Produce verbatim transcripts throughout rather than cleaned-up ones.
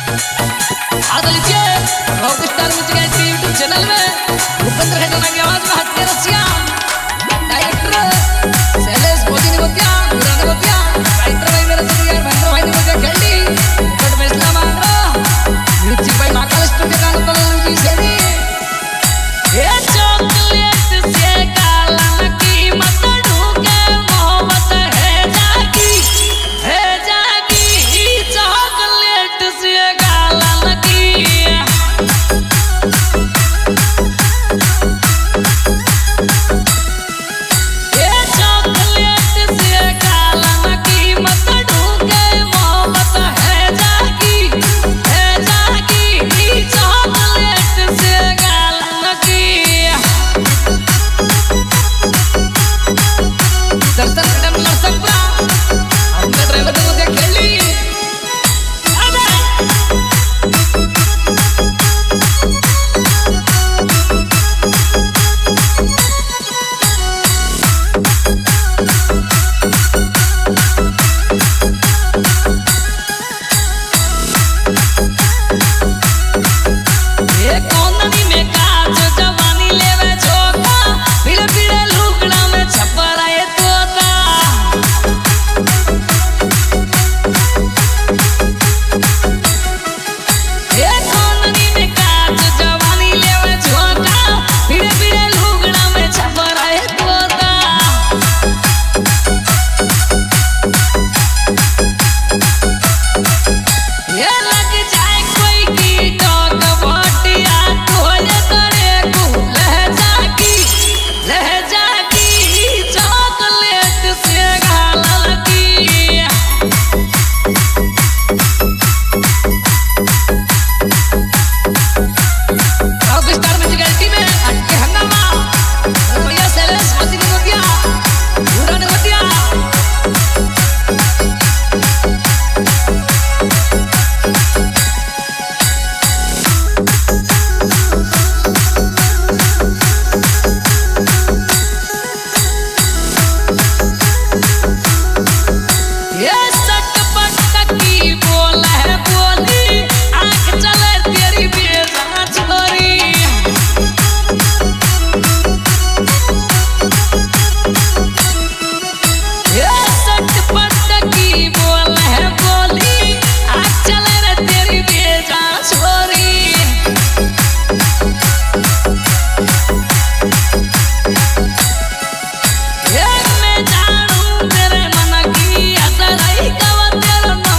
channel में भूपेंद्र हैदराबाद की आवाज में हटके रसिया डायरेक्टर शैलेश मोदी निगोतिया पूरा निगोतिया राइटर भाई मेरे से यार महेंद्र भाई निगोतिया खेली बट मैं इस्लाम आंध्र म्यूजिक भाई महाकाल स्टूडियो का तो जी सेनी ये चॉकलेट से काला की मत ढूंढे मोहब्बत है जागी है जागी चॉकलेट से काला की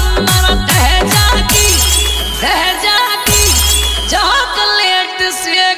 चॉकलेट से